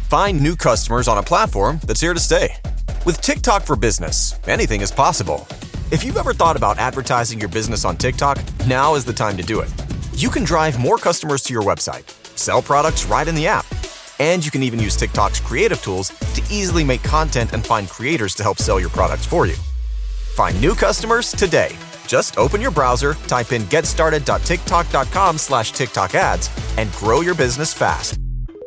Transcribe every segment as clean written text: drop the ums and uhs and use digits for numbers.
Find new customers on a platform that's here to stay. With TikTok for Business, anything is possible. If you've ever thought about advertising your business on TikTok, now is the time to do it. You can drive more customers to your website, sell products right in the app, and you can even use TikTok's creative tools to easily make content and find creators to help sell your products for you. Find new customers today. Just open your browser, type in getstarted.tiktok.com/TikTok ads, and grow your business fast.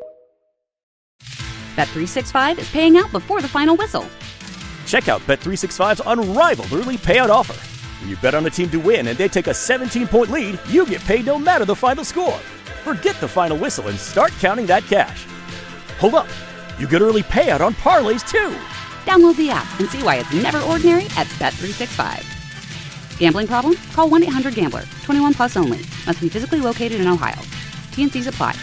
Bet365 is paying out before the final whistle. Check out Bet365's unrivaled early payout offer. When you bet on a team to win and they take a 17-point lead, you get paid no matter the final score. Forget the final whistle and start counting that cash. Hold up. You get early payout on parlays, too. Download the app and see why it's never ordinary at Bet365. Gambling problem? Call 1-800-GAMBLER. 21 plus only. Must be physically located in Ohio. T&Cs apply.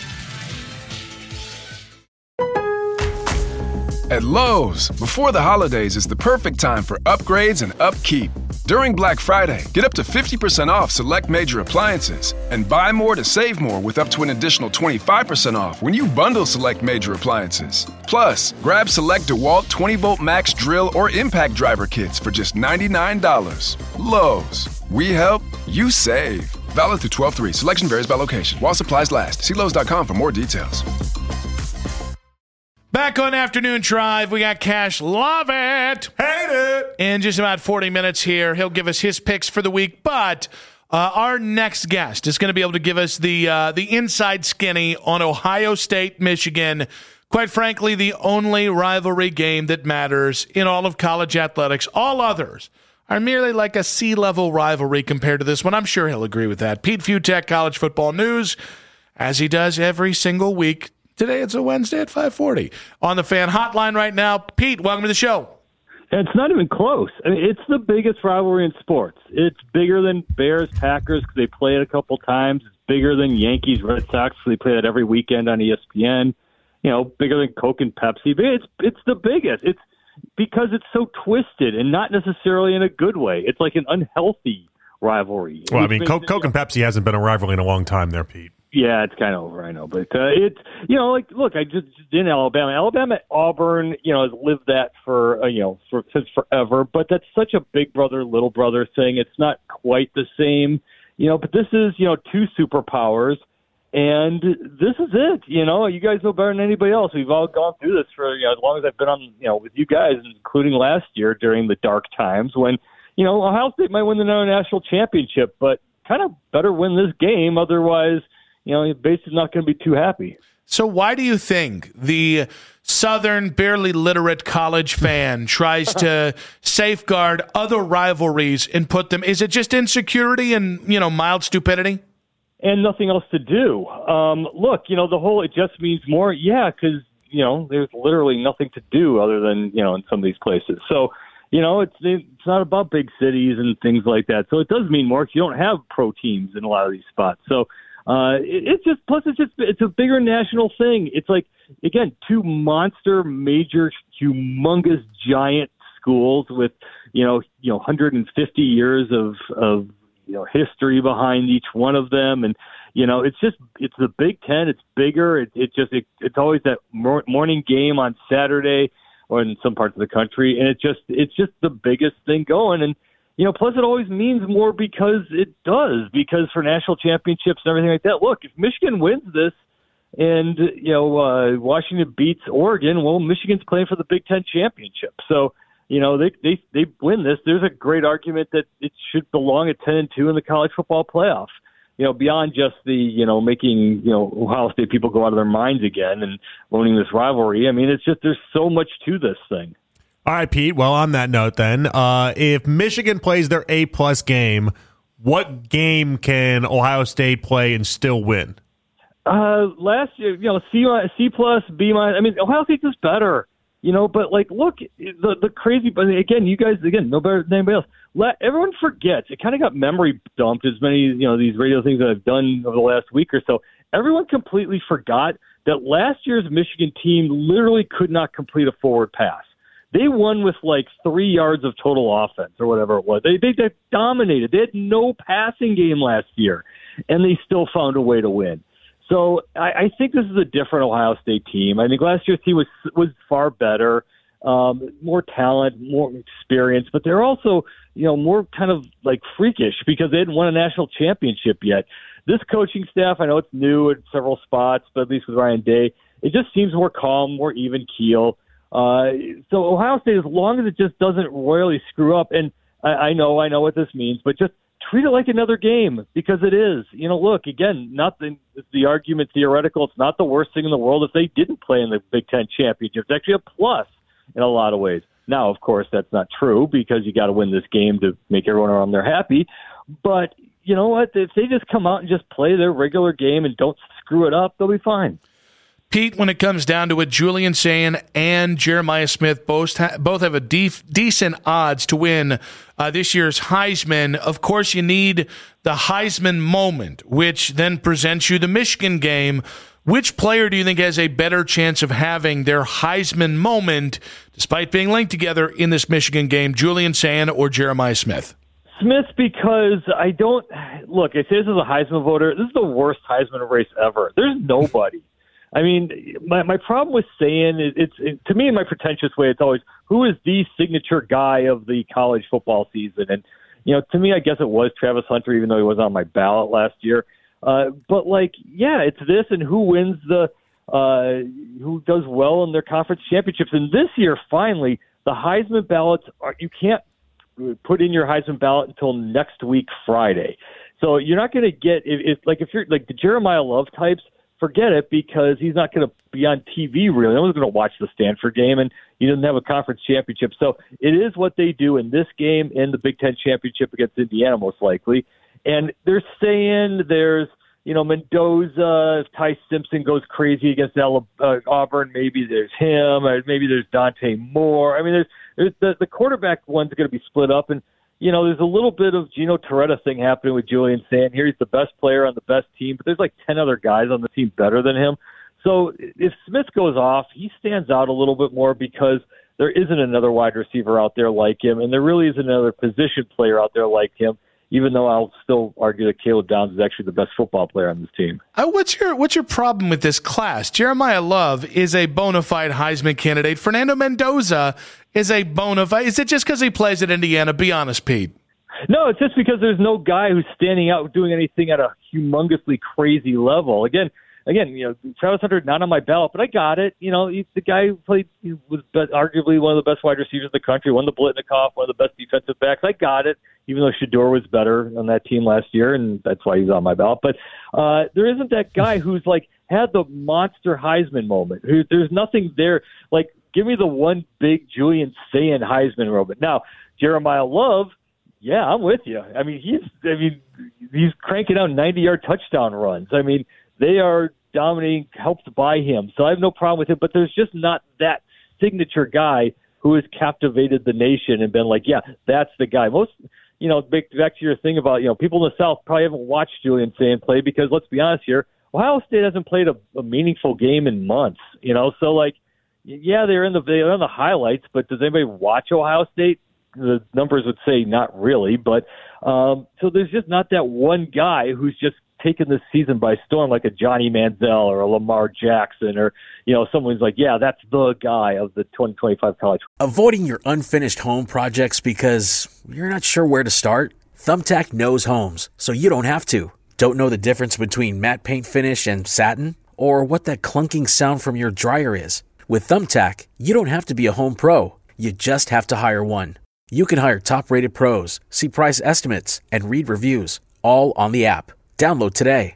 At Lowe's, before the holidays is the perfect time for upgrades and upkeep. During Black Friday, get up to 50% off select major appliances and buy more to save more with up to an additional 25% off when you bundle select major appliances. Plus, grab select DeWalt 20-volt max drill or impact driver kits for just $99. Lowe's. We help, you save. Valid through 12/3. Selection varies by location. While supplies last. See Lowe's.com for more details. Back on Afternoon Drive, we got Cash. Love it. Hate it. In just about 40 minutes here, he'll give us his picks for the week. But our next guest is going to be able to give us the inside skinny on Ohio State, Michigan. Quite frankly, the only rivalry game that matters in all of college athletics. All others are merely like a C-level rivalry compared to this one. I'm sure he'll agree with that. Pete Fiutak, College Football News, as he does every single week. Today it's a Wednesday at 5:40 on the Fan Hotline right now. Pete, welcome to the show. It's not even close. I mean, it's the biggest rivalry in sports. It's bigger than Bears-Packers because they play it a couple times. It's bigger than Yankees-Red Sox because they play that every weekend on ESPN. You know, bigger than Coke and Pepsi. It's the biggest. It's because it's so twisted and not necessarily in a good way. It's like an unhealthy rivalry. Well, I mean, Coke and Pepsi hasn't been a rivalry in a long time there, Pete. Yeah, it's kind of over, I know. But it's, you know, like, look, I just in Alabama. Alabama, Auburn, you know, has lived that for since forever. But that's such a big brother, little brother thing. It's not quite the same, you know, but this is, you know, two superpowers. And this is it. You know, you guys know better than anybody else. We've all gone through this for, you know, as long as I've been on, you know, with you guys, including last year during the dark times when, you know, Ohio State might win the national championship, but kind of better win this game. Otherwise, you know, base is not going to be too happy. So why do you think the Southern, barely literate college fan tries to safeguard other rivalries and put them – is it just insecurity and, you know, mild stupidity? And nothing else to do. Look, you know, the whole it just means more, yeah, because, you know, there's literally nothing to do other than, you know, in some of these places. So, you know, it's not about big cities and things like that. So it does mean more because you don't have pro teams in a lot of these spots. So – it's a bigger national thing. It's like, again, two monster, major, humongous, giant schools with, you know, 150 years of you know, history behind each one of them. And, you know, it's the Big Ten. It's bigger. It's always that morning game on Saturday or in some parts of the country. And it's just the biggest thing going. And, you know, plus it always means more because it does, because for national championships and everything like that. Look, if Michigan wins this and, you know, Washington beats Oregon, well, Michigan's playing for the Big Ten championship. So, you know, they win this. There's a great argument that it should belong at 10-2 in the college football playoff. You know, beyond just the, you know, making, you know, Ohio State people go out of their minds again and owning this rivalry. I mean, it's just there's so much to this thing. All right, Pete. Well, on that note then, if Michigan plays their A-plus game, what game can Ohio State play and still win? Last year, you know, C plus, B minus. I mean, Ohio State's just better, you know, but like, look, the crazy, but again, you guys, again, no better than anybody else. Everyone forgets. It kind of got memory dumped as many, you know, these radio things that I've done over the last week or so. Everyone completely forgot that last year's Michigan team literally could not complete a forward pass. They won with like 3 yards of total offense or whatever it was. They dominated. They had no passing game last year, and they still found a way to win. So I think this is a different Ohio State team. I think last year's team was far better, more talent, more experience, but they're also, more kind of like freakish because they hadn't won a national championship yet. This coaching staff, I know it's new at several spots, but at least with Ryan Day, it just seems more calm, more even keel. So Ohio State, as long as it just doesn't royally screw up, and I know what this means, but just treat it like another game because it is. Look, again, not the argument theoretical. It's not the worst thing in the world if they didn't play in the Big Ten championship. It's actually a plus in a lot of ways. Now, of course, that's not true because you got to win this game to make everyone around there happy. But you know what? If they just come out and just play their regular game and don't screw it up, they'll be fine. Pete, when it comes down to it, Julian Sayin and Jeremiah Smith both have a decent odds to win this year's Heisman. Of course, you need the Heisman moment, which then presents you the Michigan game. Which player do you think has a better chance of having their Heisman moment, despite being linked together in this Michigan game, Julian Sayin or Jeremiah Smith? Smith, because I say this is a Heisman voter. This is the worst Heisman race ever. There's nobody. I mean, my problem with saying it's to me in my pretentious way, it's always who is the signature guy of the college football season, and to me, I guess it was Travis Hunter, even though he was on my ballot last year. But it's this, and who wins who does well in their conference championships, and this year finally the Heisman ballots you can't put in your Heisman ballot until next week Friday, so you're not going to get if you're like the Jeremiah Love types. Forget it because he's not going to be on TV really. No one's going to watch the Stanford game, and he doesn't have a conference championship. So it is what they do in this game and the Big Ten championship against Indiana most likely. And they're saying there's, Mendoza, if Ty Simpson goes crazy against Auburn, maybe there's him, or maybe there's Dante Moore. I mean, there's the quarterback one's going to be split up, and there's a little bit of Gino Torretta thing happening with Julian Sayin. Here he's the best player on the best team, but there's like 10 other guys on the team better than him. So if Smith goes off, he stands out a little bit more because there isn't another wide receiver out there like him, and there really isn't another position player out there like him, even though I'll still argue that Caleb Downs is actually the best football player on this team. What's your problem with this class? Jeremiah Love is a bona fide Heisman candidate. Fernando Mendoza is a bona fide. Is it just because he plays at Indiana? Be honest, Pete. No, it's just because there's no guy who's standing out doing anything at a humongously crazy level. Again, Travis Hunter not on my ballot, but I got it. He's the guy who was arguably one of the best wide receivers in the country, won the Blitnikoff, one of the best defensive backs. I got it, even though Shedeur was better on that team last year, and that's why he's on my ballot. But there isn't that guy who's had the monster Heisman moment. There's nothing there. Give me the one big Julian Sayin Heisman moment. Now, Jeremiah Love, yeah, I'm with you. I mean, he's cranking out 90-yard touchdown runs. I mean, they are dominating, helped by him. So I have no problem with him, but there's just not that signature guy who has captivated the nation and been like, yeah, that's the guy. Most, back to your thing about, people in the South probably haven't watched Julian Sayin play because let's be honest here, Ohio State hasn't played a meaningful game in months, so yeah, they're on the highlights, but does anybody watch Ohio State? The numbers would say not really, but so there's just not that one guy who's just taken this season by storm, like a Johnny Manziel or a Lamar Jackson or, someone's like, yeah, that's the guy of the 2025 college. Avoiding your unfinished home projects because you're not sure where to start? Thumbtack knows homes, so you don't have to. Don't know the difference between matte paint finish and satin? Or what that clunking sound from your dryer is? With Thumbtack, you don't have to be a home pro. You just have to hire one. You can hire top-rated pros, see price estimates, and read reviews, all on the app. Download today.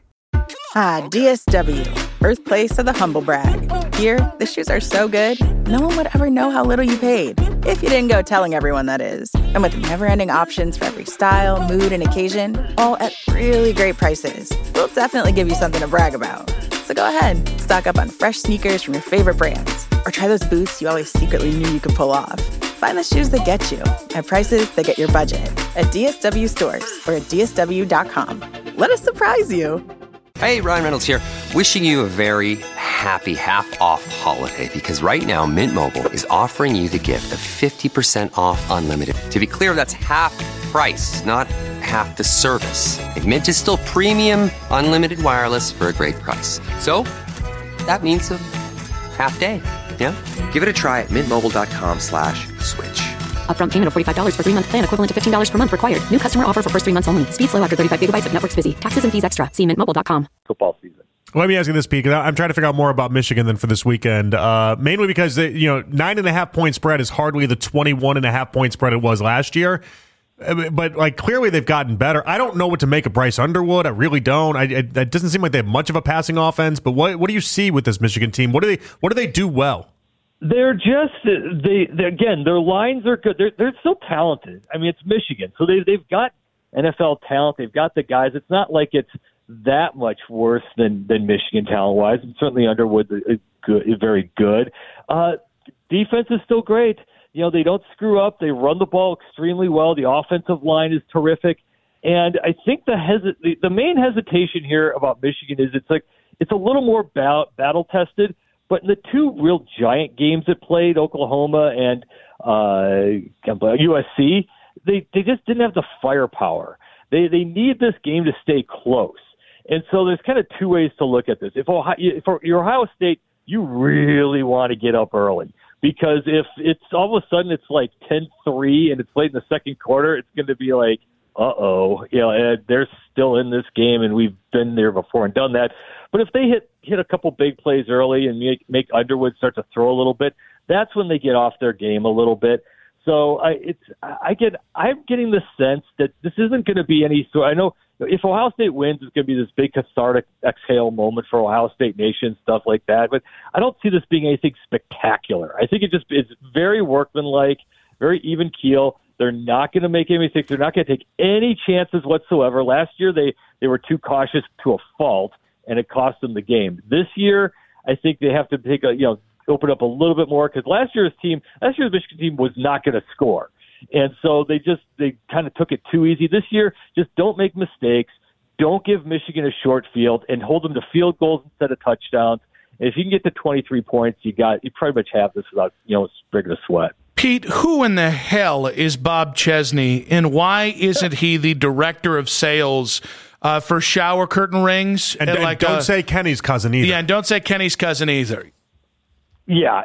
DSW, birthplace of the humble brag. Here, the shoes are so good, no one would ever know how little you paid. If you didn't go telling everyone, that is. And with never-ending options for every style, mood, and occasion, all at really great prices, we'll definitely give you something to brag about. So go ahead, stock up on fresh sneakers from your favorite brands, or try those boots you always secretly knew you could pull off. Find the shoes that get you at prices that get your budget at DSW stores or at DSW.com. Let us surprise you. Hey, Ryan Reynolds here. Wishing you a very happy half-off holiday because right now Mint Mobile is offering you the gift of 50% off unlimited. To be clear, that's half price, not half the service. And Mint is still premium, unlimited wireless for a great price. So that means a half day. Yeah? Give it a try at mintmobile.com/switch. Upfront payment of $45 for 3-month plan, equivalent to $15 per month required. New customer offer for first 3 months only. Speed slow after 35 gigabytes if network's busy. Taxes and fees extra. See mintmobile.com. Football season. Let me ask you this, Pete, because I'm trying to figure out more about Michigan than for this weekend, mainly because, 9.5-point spread is hardly the 21.5-point spread it was last year. But, clearly they've gotten better. I don't know what to make of Bryce Underwood. I really don't. It doesn't seem like they have much of a passing offense. But what do you see with this Michigan team? What do they do well? They're just again, their lines are good. They're still talented. I mean, it's Michigan, so they've got NFL talent. They've got the guys. It's not like it's that much worse than Michigan talent-wise. And certainly Underwood is very good. Defense is still great. They don't screw up. They run the ball extremely well. The offensive line is terrific. And I think the main hesitation here about Michigan is it's a little more battle-tested. But in the two real giant games that played, Oklahoma and USC, they just didn't have the firepower. They need this game to stay close. And so there's kind of two ways to look at this. If you're Ohio State, you really want to get up early. Because if it's all of a sudden it's like 10-3 and it's late in the second quarter, it's going to be like, they're still in this game and we've been there before and done that. But if they hit a couple big plays early and make Underwood start to throw a little bit, that's when they get off their game a little bit. So I'm getting the sense that this isn't going to be any sort. I know if Ohio State wins, it's going to be this big cathartic exhale moment for Ohio State Nation, stuff like that. But I don't see this being anything spectacular. I think it's very workmanlike, very even keel. They're not going to make any mistakes. They're not going to take any chances whatsoever. Last year, they were too cautious to a fault, and it cost them the game. This year, I think they have to open up a little bit more because last year's Michigan team was not going to score. And so they kind of took it too easy. This year, just don't make mistakes. Don't give Michigan a short field and hold them to field goals instead of touchdowns. And if you can get to 23 points, you pretty much have this without breaking a sweat. Pete, who in the hell is Bob Chesney, and why isn't he the director of sales for shower curtain rings? And don't say Kenny's cousin either. Yeah, and don't say Kenny's cousin either. Yeah,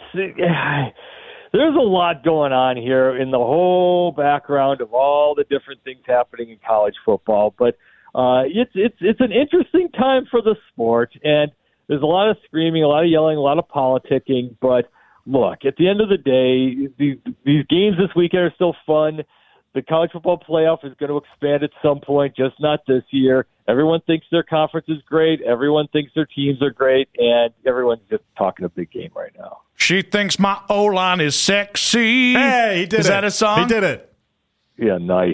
there's a lot going on here in the whole background of all the different things happening in college football. But it's an interesting time for the sport, and there's a lot of screaming, a lot of yelling, a lot of politicking. But look, at the end of the day, these games this weekend are still fun. The college football playoff is going to expand at some point, just not this year. Everyone thinks their conference is great. Everyone thinks their teams are great, and everyone's just talking a a big game right now. She thinks my O-line is sexy. Hey, he did it. Is that a song? He did it. Yeah, nice.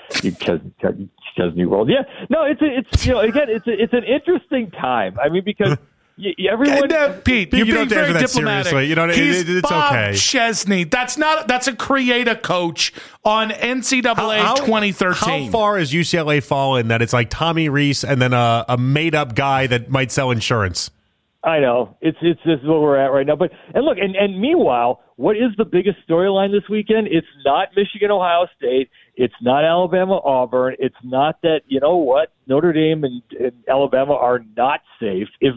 Chesney World. Yeah, no, it's an interesting time. I mean, because everyone. Pete, you're being very diplomatic. Seriously. He's it's Bob okay. Chesney. That's a creator coach on NCAA 2013. How far has UCLA fallen that it's like Tommy Rees and then a made up guy that might sell insurance? I know it's this is where we're at right now. But look, and meanwhile, what is the biggest storyline this weekend? It's not Michigan, Ohio State. It's not Alabama, Auburn. It's not that Notre Dame and Alabama are not safe. If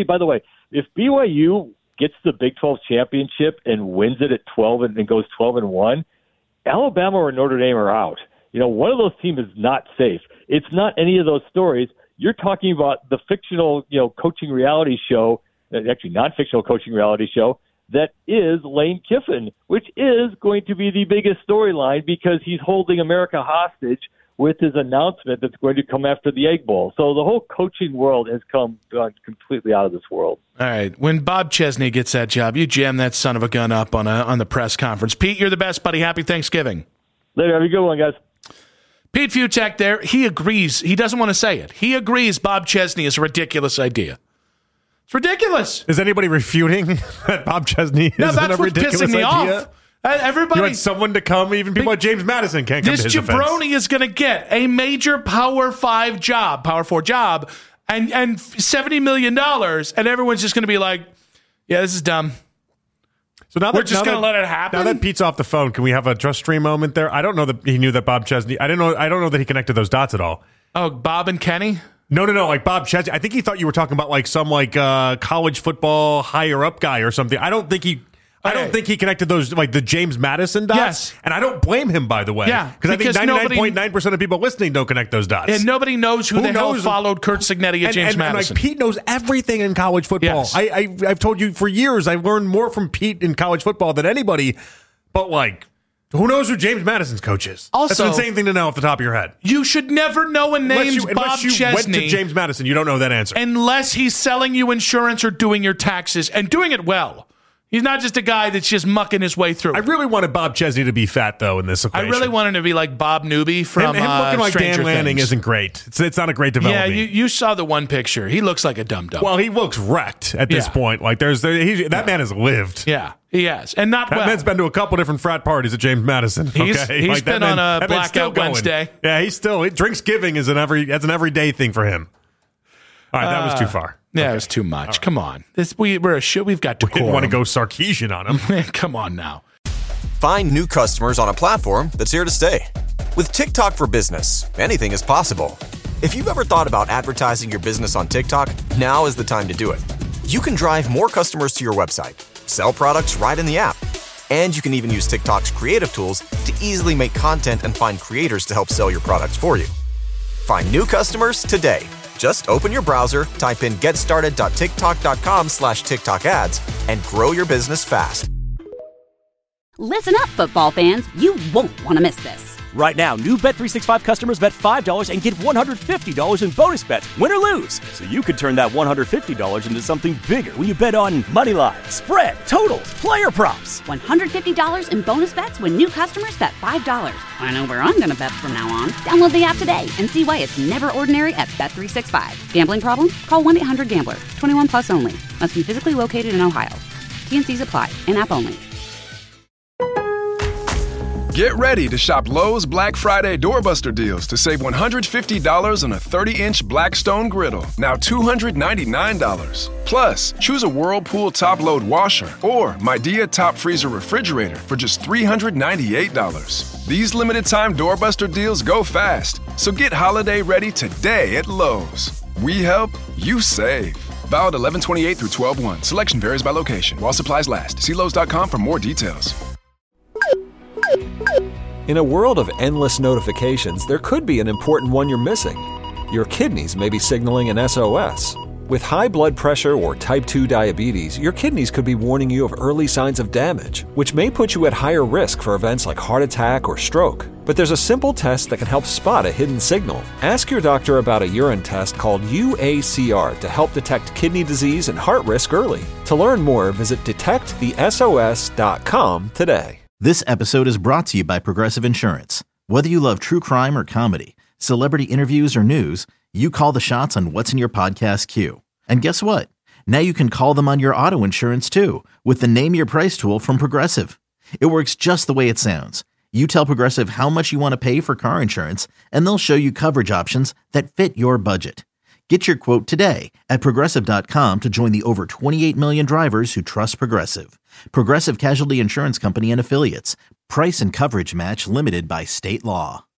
BYU gets the Big 12 championship and wins it at 12 and goes 12-1, Alabama or Notre Dame are out. One of those teams is not safe. It's not any of those stories. You're talking about the fictional, coaching reality show, actually non-fictional coaching reality show that is Lane Kiffin, which is going to be the biggest storyline because he's holding America hostage with his announcement that's going to come after the Egg Bowl. So the whole coaching world has gone completely out of this world. All right. When Bob Chesney gets that job, you jam that son of a gun up on the press conference. Pete, you're the best, buddy. Happy Thanksgiving. Later. Have a good one, guys. Pete Futek there. He agrees. He doesn't want to say it. He agrees Bob Chesney is a ridiculous idea. It's ridiculous. Is anybody refuting that Bob Chesney is a ridiculous pissing me idea? Off. Everybody, you want someone to come, even people like James Madison can't come to his defense. This jabroni is going to get a major Power 4 job, and $70 million, and everyone's just going to be like, yeah, this is dumb. So now we're just going to let it happen. Now that Pete's off the phone, can we have a trust stream moment there? I don't know that he knew that Bob Chesney. I don't know that he connected those dots at all. Oh, Bob and Kenny? No, like Bob Chesney. I think he thought you were talking about like some college football higher up guy or something. I don't think he connected those, like the James Madison dots. Yes. And I don't blame him, by the way. Yeah. Because I think 99.9% of people listening don't connect those dots. And nobody knows who the hell followed Curt Cignetti and James Madison. And like Pete knows everything in college football. Yes. I've told you for years, I've learned more from Pete in college football than anybody. But like, who knows who James Madison's coach is? Also, that's an insane thing to know off the top of your head. You should never know a name's unless you Bob went Chesney. to James Madison, you don't know that answer. Unless he's selling you insurance or doing your taxes and doing it well. He's not just a guy that's just mucking his way through. I really wanted Bob Chesney to be fat, though, in this equation. I really wanted him to be like Bob Newby from him looking like Stranger Dan Lanning Things. isn't great. It's not a great development. Yeah, you saw the one picture. He looks like a dum-dum. Well, he looks wrecked at this point. Like that man has lived. Yeah, he has. And not that well. man's been to a couple different frat parties at James Madison. Okay? He's been on a Blackout Wednesday. Yeah, Drinksgiving is that's an everyday thing for him. All right, that was too far. Yeah, it was too much. Right. Come on. We're a show. We've got to want to go Sarkeesian on him. Come on now. Find new customers on a platform that's here to stay. With TikTok for Business, anything is possible. If you've ever thought about advertising your business on TikTok, now is the time to do it. You can drive more customers to your website, sell products right in the app, and you can even use TikTok's creative tools to easily make content and find creators to help sell your products for you. Find new customers today. Just open your browser, type in getstarted.tiktok.com/TikTok ads, and grow your business fast. Listen up, football fans. You won't want to miss this. Right now, new Bet365 customers bet $5 and get $150 in bonus bets, win or lose. So you could turn that $150 into something bigger when you bet on moneyline, spread, totals, player props. $150 in bonus bets when new customers bet $5. I know where I'm going to bet from now on. Download the app today and see why it's never ordinary at Bet365. Gambling problem? Call 1-800-GAMBLER. 21 plus only. Must be physically located in Ohio. T&Cs apply. In-app only. Get ready to shop Lowe's Black Friday doorbuster deals to save $150 on a 30-inch Blackstone griddle, now $299. Plus, choose a Whirlpool top-load washer or Midea top freezer refrigerator for just $398. These limited-time doorbuster deals go fast, so get holiday ready today at Lowe's. We help, you save. Valid 11/28 through 12/1. Selection varies by location. While supplies last. See Lowe's.com for more details. In a world of endless notifications, there could be an important one you're missing. Your kidneys may be signaling an SOS. With high blood pressure or type 2 diabetes, your kidneys could be warning you of early signs of damage, which may put you at higher risk for events like heart attack or stroke. But there's a simple test that can help spot a hidden signal. Ask your doctor about a urine test called UACR to help detect kidney disease and heart risk early. To learn more, visit detectthesos.com today. This episode is brought to you by Progressive Insurance. Whether you love true crime or comedy, celebrity interviews or news, you call the shots on what's in your podcast queue. And guess what? Now you can call them on your auto insurance too with the Name Your Price tool from Progressive. It works just the way it sounds. You tell Progressive how much you want to pay for car insurance, and they'll show you coverage options that fit your budget. Get your quote today at Progressive.com to join the over 28 million drivers who trust Progressive. Progressive Casualty Insurance Company and Affiliates. Price and coverage match limited by state law.